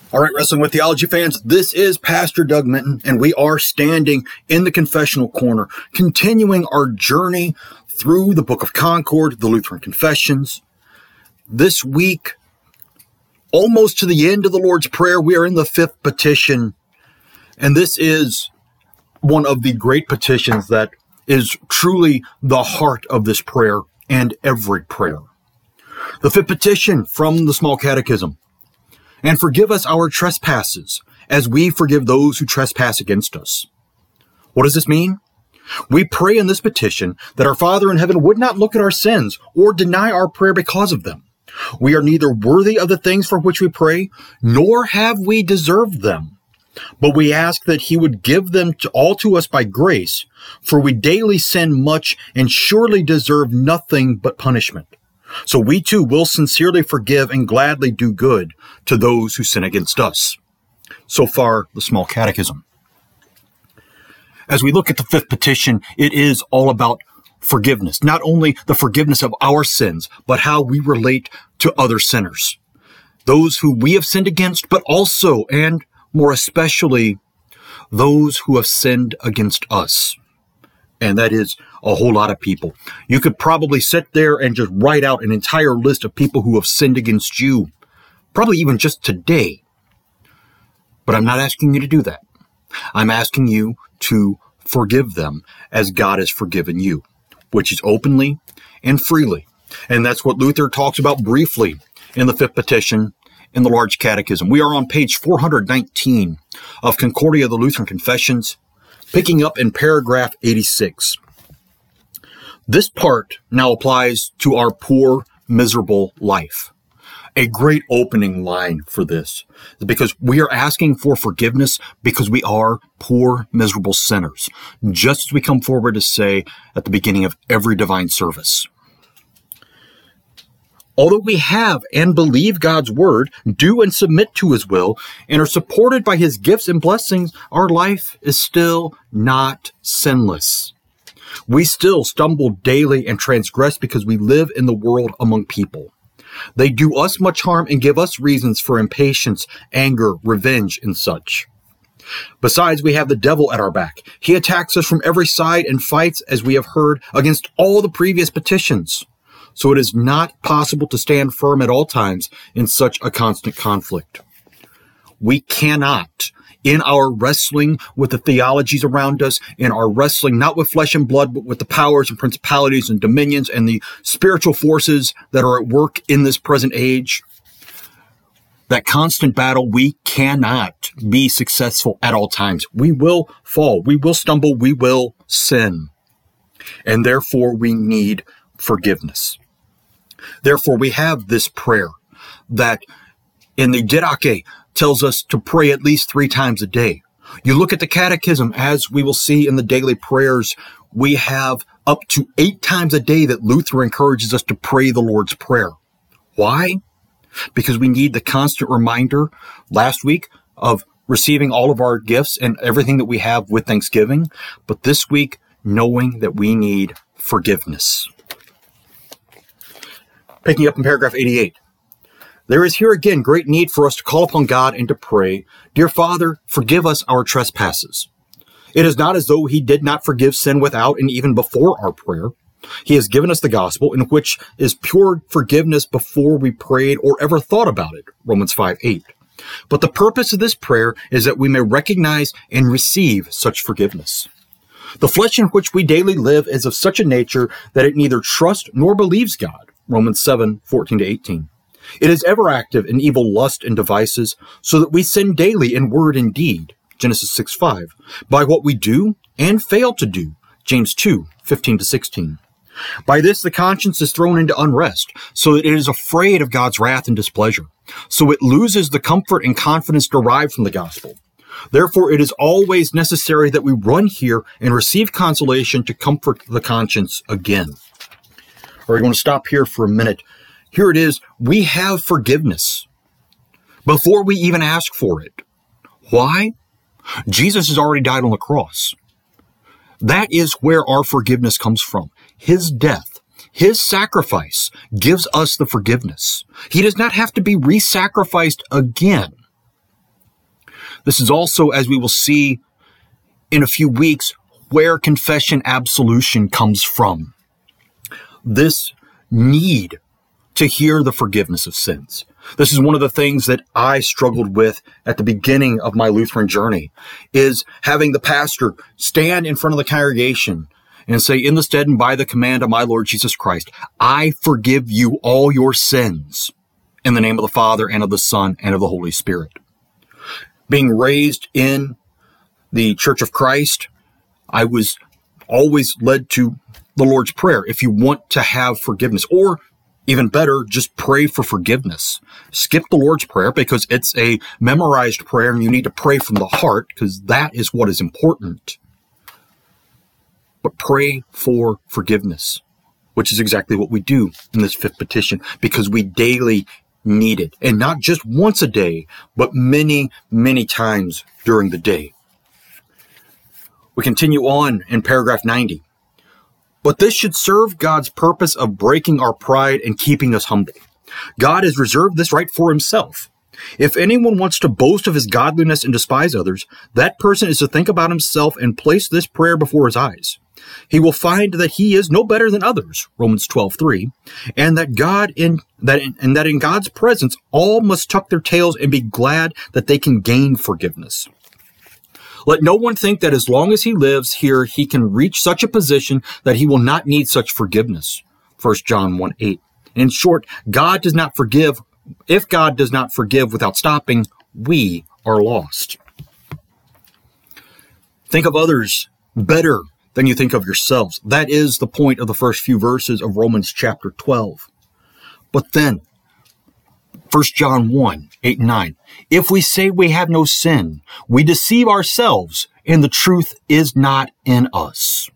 All right, Wrestling with Theology fans, this is Pastor Doug Minton, and we are standing in the confessional corner, continuing our journey through the Book of Concord, the Lutheran Confessions. This week, almost to the end of the Lord's Prayer, we are in the fifth petition, and this is one of the great petitions that is truly the heart of this prayer and every prayer. The fifth petition from the Small Catechism. And forgive us our trespasses, as we forgive those who trespass against us. What does this mean? We pray in this petition that our Father in heaven would not look at our sins or deny our prayer because of them. We are neither worthy of the things for which we pray, nor have we deserved them. But we ask that he would give them all to us by grace, for we daily sin much and surely deserve nothing but punishment. So we too will sincerely forgive and gladly do good to those who sin against us. So far, the Small Catechism. As we look at the fifth petition, it is all about forgiveness. Not only the forgiveness of our sins, but how we relate to other sinners. Those who we have sinned against, but also, and more especially, those who have sinned against us. And that is a whole lot of people. You could probably sit there and just write out an entire list of people who have sinned against you, probably even just today. But I'm not asking you to do that. I'm asking you to forgive them as God has forgiven you, which is openly and freely. And that's what Luther talks about briefly in the fifth petition in the Large Catechism. We are on page 419 of Concordia of the Lutheran Confessions, picking up in paragraph 86. This part now applies to our poor, miserable life. A great opening line for this is because we are asking for forgiveness because we are poor, miserable sinners, just as we come forward to say at the beginning of every divine service. Although we have and believe God's word, do and submit to his will, and are supported by his gifts and blessings, our life is still not sinless. We still stumble daily and transgress because we live in the world among people. They do us much harm and give us reasons for impatience, anger, revenge, and such. Besides, we have the devil at our back. He attacks us from every side and fights, as we have heard, against all the previous petitions. So it is not possible to stand firm at all times in such a constant conflict. We cannot, in our wrestling with the theologies around us, in our wrestling not with flesh and blood, but with the powers and principalities and dominions and the spiritual forces that are at work in this present age, that constant battle, we cannot be successful at all times. We will fall, we will stumble, we will sin. And therefore we need forgiveness. Therefore, we have this prayer that in the Didache tells us to pray at least 3 times a day. You look at the Catechism, as we will see in the daily prayers, we have up to 8 times a day that Luther encourages us to pray the Lord's Prayer. Why? Because we need the constant reminder last week of receiving all of our gifts and everything that we have with thanksgiving, but this week, knowing that we need forgiveness. Picking up in paragraph 88. There is here again great need for us to call upon God and to pray, "Dear Father, forgive us our trespasses." It is not as though he did not forgive sin without and even before our prayer. He has given us the gospel, in which is pure forgiveness before we prayed or ever thought about it, Romans 5:8. But the purpose of this prayer is that we may recognize and receive such forgiveness. The flesh in which we daily live is of such a nature that it neither trusts nor believes God, Romans 7:14-18. It is ever active in evil lust and devices, so that we sin daily in word and deed, Genesis 6:5, by what we do and fail to do, James 2:15-16. By this the conscience is thrown into unrest, so that it is afraid of God's wrath and displeasure. So it loses the comfort and confidence derived from the gospel. Therefore, it is always necessary that we run here and receive consolation to comfort the conscience again. We're going to stop here for a minute. Here it is. We have forgiveness before we even ask for it. Why? Jesus has already died on the cross. That is where our forgiveness comes from. His death, his sacrifice gives us the forgiveness. He does not have to be re-sacrificed again. This is also, as we will see in a few weeks, where confession absolution comes from. This need to hear the forgiveness of sins. This is one of the things that I struggled with at the beginning of my Lutheran journey, is having the pastor stand in front of the congregation and say, in the stead and by the command of my Lord Jesus Christ, I forgive you all your sins in the name of the Father and of the Son and of the Holy Spirit. Being raised in the Church of Christ, I was always led to the Lord's Prayer. If you want to have forgiveness, or even better, just pray for forgiveness. Skip the Lord's Prayer because it's a memorized prayer and you need to pray from the heart because that is what is important. But pray for forgiveness, which is exactly what we do in this fifth petition because we daily need it. And not just once a day, but many, many times during the day. We continue on in paragraph 90. But this should serve God's purpose of breaking our pride and keeping us humble. God has reserved this right for himself. If anyone wants to boast of his godliness and despise others, that person is to think about himself and place this prayer before his eyes. He will find that he is no better than others, Romans 12:3, and that in God's presence all must tuck their tails and be glad that they can gain forgiveness. Let no one think that as long as he lives here, he can reach such a position that he will not need such forgiveness. 1 John 1:8. In short, God does not forgive. If God does not forgive without stopping, we are lost. Think of others better than you think of yourselves. That is the point of the first few verses of Romans chapter 12. But then, 1 John 1:8-9. If we say we have no sin, we deceive ourselves, and the truth is not in us.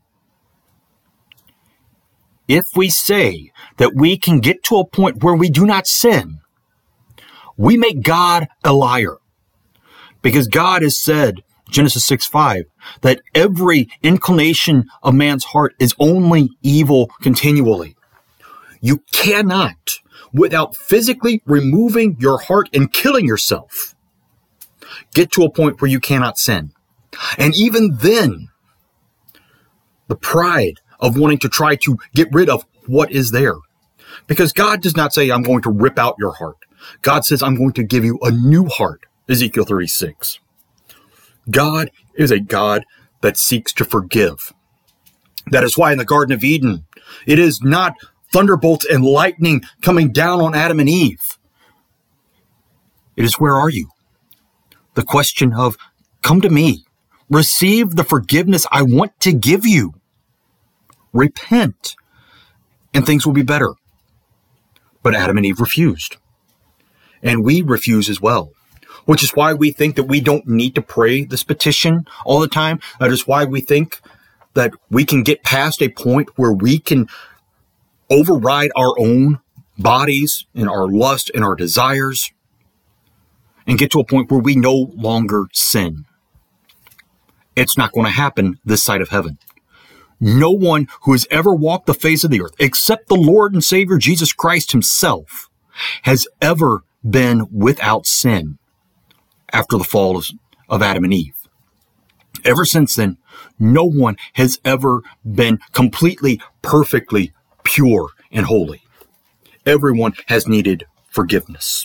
If we say that we can get to a point where we do not sin, we make God a liar. Because God has said, Genesis 6:5, that every inclination of man's heart is only evil continually. You cannot, without physically removing your heart and killing yourself, get to a point where you cannot sin. And even then, the pride of wanting to try to get rid of what is there. Because God does not say, I'm going to rip out your heart. God says, I'm going to give you a new heart, Ezekiel 36. God is a God that seeks to forgive. That is why in the Garden of Eden, it is not thunderbolts and lightning coming down on Adam and Eve. It is, where are you? The question of, come to me, receive the forgiveness I want to give you. Repent, and things will be better. But Adam and Eve refused. And we refuse as well. Which is why we think that we don't need to pray this petition all the time. That is why we think that we can get past a point where we can override our own bodies and our lust and our desires and get to a point where we no longer sin. It's not going to happen this side of heaven. No one who has ever walked the face of the earth, except the Lord and Savior Jesus Christ himself, has ever been without sin after the fall of Adam and Eve. Ever since then, no one has ever been completely, perfectly pure and holy. Everyone has needed forgiveness.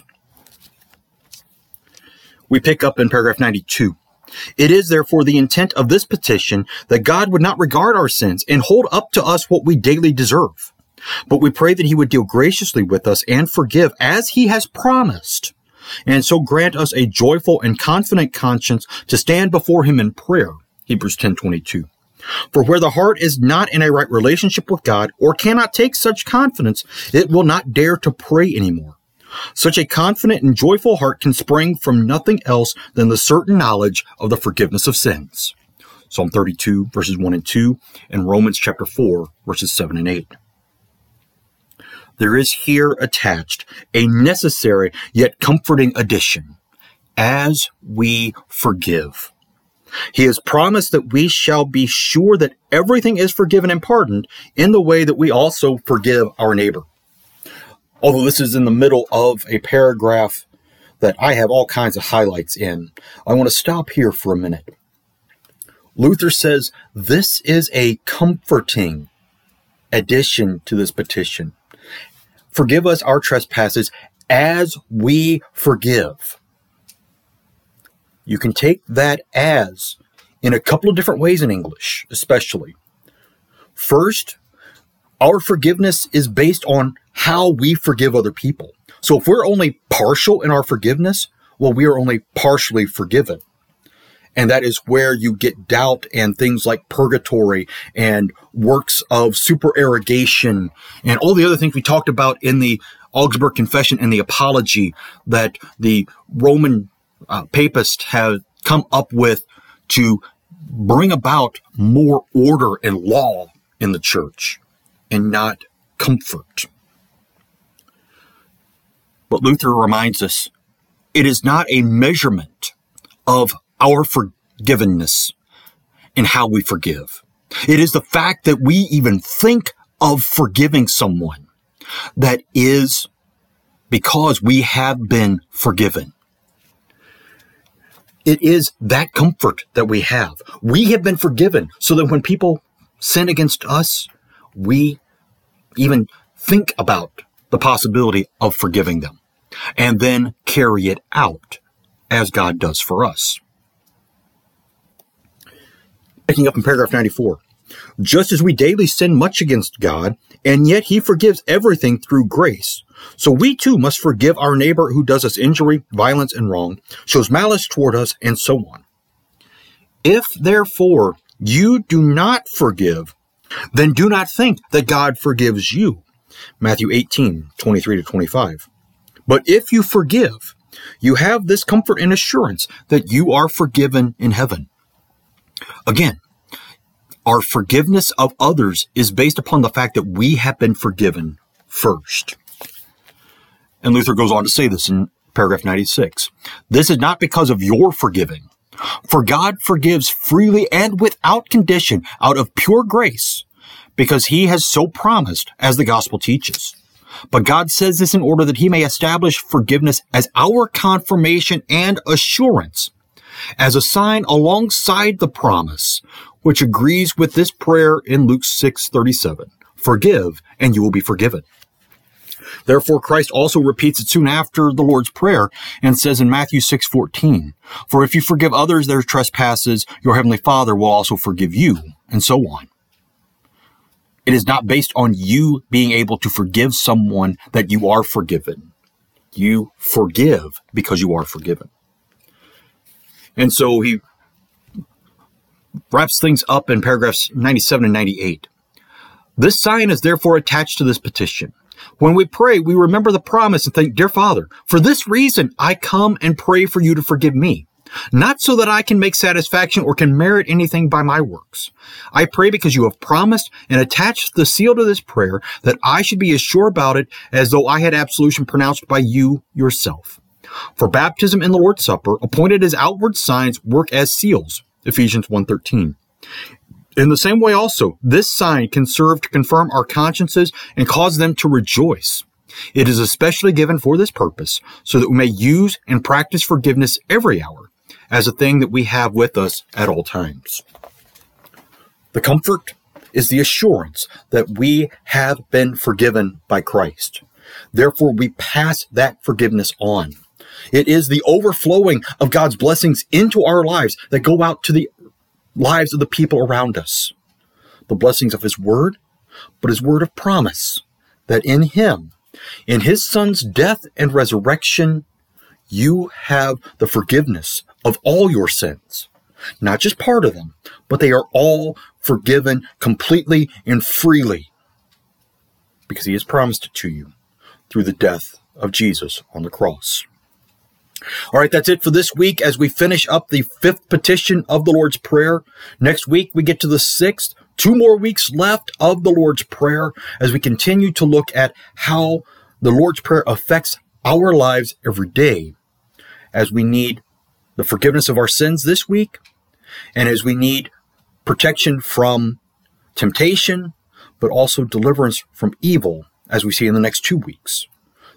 We pick up in paragraph 92. It is therefore the intent of this petition that God would not regard our sins and hold up to us what we daily deserve. But we pray that he would deal graciously with us and forgive as he has promised, and so grant us a joyful and confident conscience to stand before him in prayer. Hebrews 10:22. For where the heart is not in a right relationship with God or cannot take such confidence, it will not dare to pray anymore. Such a confident and joyful heart can spring from nothing else than the certain knowledge of the forgiveness of sins. Psalm 32, verses 1 and 2, and Romans chapter 4, verses 7 and 8. There is here attached a necessary yet comforting addition, as we forgive. He has promised that we shall be sure that everything is forgiven and pardoned in the way that we also forgive our neighbor. Although this is in the middle of a paragraph that I have all kinds of highlights in. I want to stop here for a minute. Luther says this is a comforting addition to this petition. Forgive us our trespasses as we forgive. You can take that as in a couple of different ways in English, especially. First, our forgiveness is based on how we forgive other people. So if we're only partial in our forgiveness, well, we are only partially forgiven. And that is where you get doubt and things like purgatory and works of supererogation and all the other things we talked about in the Augsburg Confession and the Apology that the Roman papists have come up with to bring about more order and law in the church and not comfort. But Luther reminds us, it is not a measurement of our forgiveness and how we forgive. It is the fact that we even think of forgiving someone that is because we have been forgiven. It is that comfort that we have. We have been forgiven so that when people sin against us, we even think about the possibility of forgiving them and then carry it out as God does for us. Picking up in paragraph 94, just as we daily sin much against God, and yet he forgives everything through grace, so we too must forgive our neighbor who does us injury, violence, and wrong, shows malice toward us, and so on. If, therefore, you do not forgive, then do not think that God forgives you. Matthew 18, 23-25. But if you forgive, you have this comfort and assurance that you are forgiven in heaven. Again, our forgiveness of others is based upon the fact that we have been forgiven first. And Luther goes on to say this in paragraph 96. This is not because of your forgiving, for God forgives freely and without condition out of pure grace, because he has so promised, as the gospel teaches. But God says this in order that he may establish forgiveness as our confirmation and assurance, as a sign alongside the promise, which agrees with this prayer in Luke 6:37. Forgive, and you will be forgiven. Therefore, Christ also repeats it soon after the Lord's Prayer and says in Matthew 6:14, for if you forgive others their trespasses, your heavenly Father will also forgive you, and so on. It is not based on you being able to forgive someone that you are forgiven. You forgive because you are forgiven. And so he wraps things up in paragraphs 97 and 98. This sign is therefore attached to this petition. When we pray, we remember the promise and think, Dear Father, for this reason I come and pray for you to forgive me, not so that I can make satisfaction or can merit anything by my works. I pray because you have promised and attached the seal to this prayer that I should be as sure about it as though I had absolution pronounced by you yourself. For baptism and the Lord's Supper, appointed as outward signs, work as seals. Ephesians 1:13. In the same way also, this sign can serve to confirm our consciences and cause them to rejoice. It is especially given for this purpose, so that we may use and practice forgiveness every hour, as a thing that we have with us at all times. The comfort is the assurance that we have been forgiven by Christ. Therefore, we pass that forgiveness on. It is the overflowing of God's blessings into our lives that go out to the lives of the people around us. The blessings of his word, but his word of promise, that in him, in his son's death and resurrection, you have the forgiveness of all your sins. Not just part of them, but they are all forgiven completely and freely, because he has promised it to you through the death of Jesus on the cross. All right, that's it for this week as we finish up the fifth petition of the Lord's Prayer. Next week, we get to the sixth. 2 more weeks left of the Lord's Prayer as we continue to look at how the Lord's Prayer affects our lives every day, as we need the forgiveness of our sins this week, and as we need protection from temptation, but also deliverance from evil, as we see in the next 2 weeks.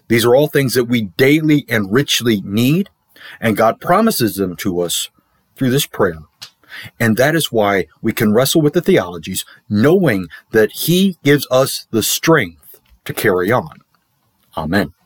These are all things that we daily and richly need, and God promises them to us through this prayer. And that is why we can wrestle with the theologies, knowing that He gives us the strength to carry on. Amen.